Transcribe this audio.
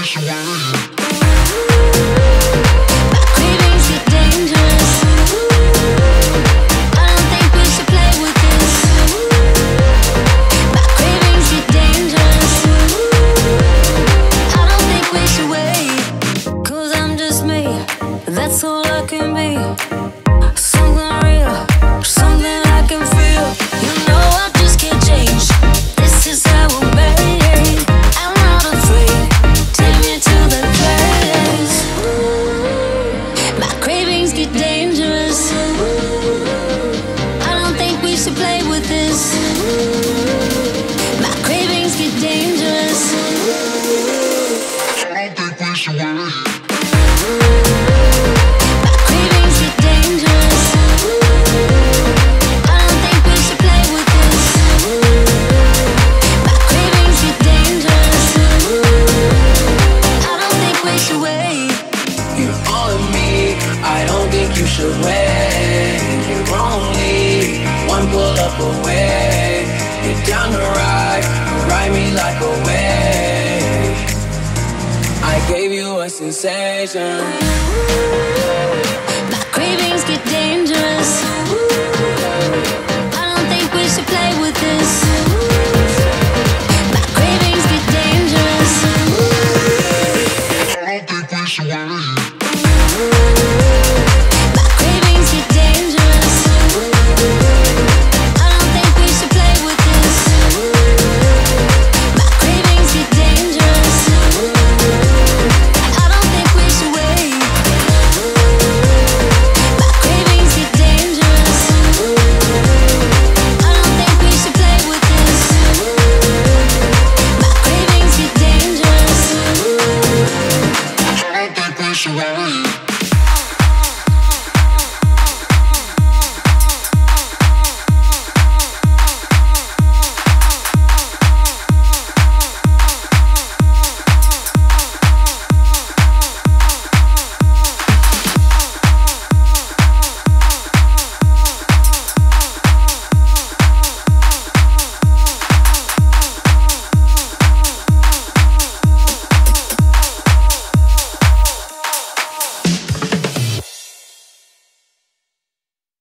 That's all I can be. Something real, something I can feel. You know I just can't change. This is how I'm made. I'm not afraid. Take me to the place. My cravings get dangerous. I don't think we should play with this. My cravings get dangerous. I don't think we should worry. You should wait. You're only one pull up away. You're down to ride me like a wave. I gave you a sensation. My cravings get dangerous. I don't think we should play with this. My cravings get dangerous. I don't think we should worry. Sure.